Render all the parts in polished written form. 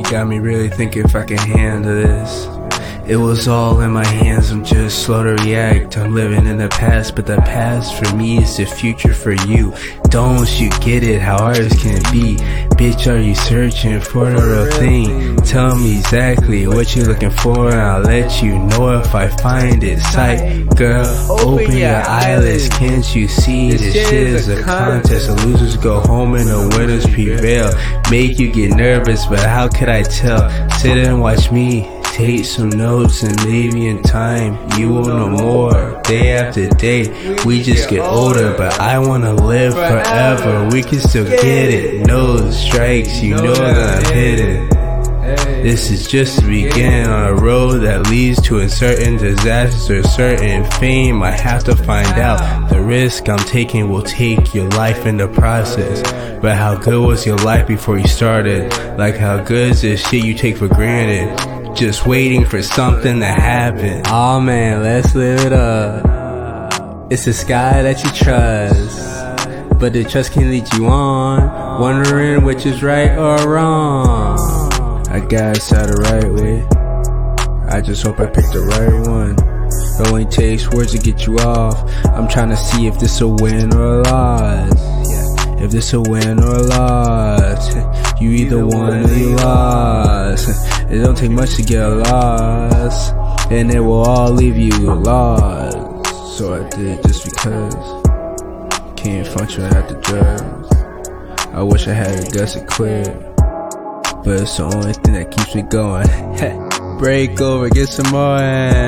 got me really thinking if I can handle this. It was all in my hands, I'm just slow to react. I'm living in the past, but the past for me is the future for you. Don't you get it? How hard can it be? Bitch, are you searching for the real thing? Tell me exactly what you're looking for, and I'll let you know if I find it. Sight, girl, open your eyelids. Can't you see this shit is a contest? The losers go home and the winners prevail. Make you get nervous, but how could I tell? Sit and watch me take some notes and leave you in time. You will know more day after day. We just get older, but I wanna live forever. We can still get it. No strikes, you know that I'm hitting. This is just the beginning on a road that leads to a certain disaster, certain fame. I have to find out. The risk I'm taking will take your life in the process. But how good was your life before you started? Like how good is this shit you take for granted? Just waiting for something to happen. Aw man, let's live it up. It's the sky that you trust, but the trust can lead you on, wondering which is right or wrong. I guess out the right way. I just hope I picked the right one. It only takes words to get you off. I'm trying to see if this a win or a loss. Yeah. If this a win or a loss, you either won or you lost. It don't take much to get lost, and it will all leave you lost. So I did just because can't function without the drugs. I wish I had the guts to quit, but it's the only thing that keeps me going. Break over, get some more.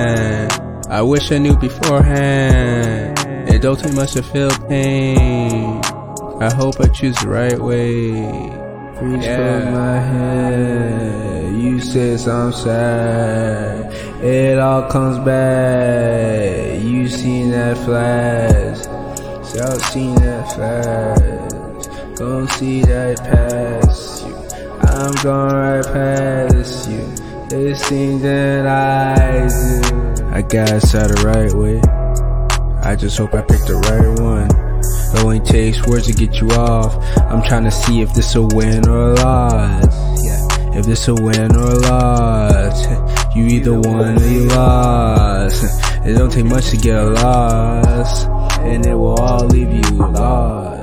I wish I knew beforehand. It don't take much to feel pain. I hope I choose the right way. Reach for my head. You said I'm sad. It all comes back. You seen that flash. Y'all seen that flash. Gon' see that pass you. I'm going right past you. This thing that I do. I guess I the right way. I just hope I picked the right one. It only takes words to get you off. I'm trying to see if this a win or a loss. Yeah. If this a win or a loss, you either won or you lost. It don't take much to get lost, and it will all leave you lost.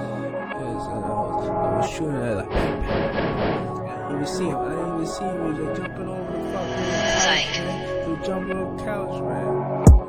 I was shooting at like, I didn't even see him. I didn't even see him. He was like jumping over the fucking couch. He was jumping on the couch, man.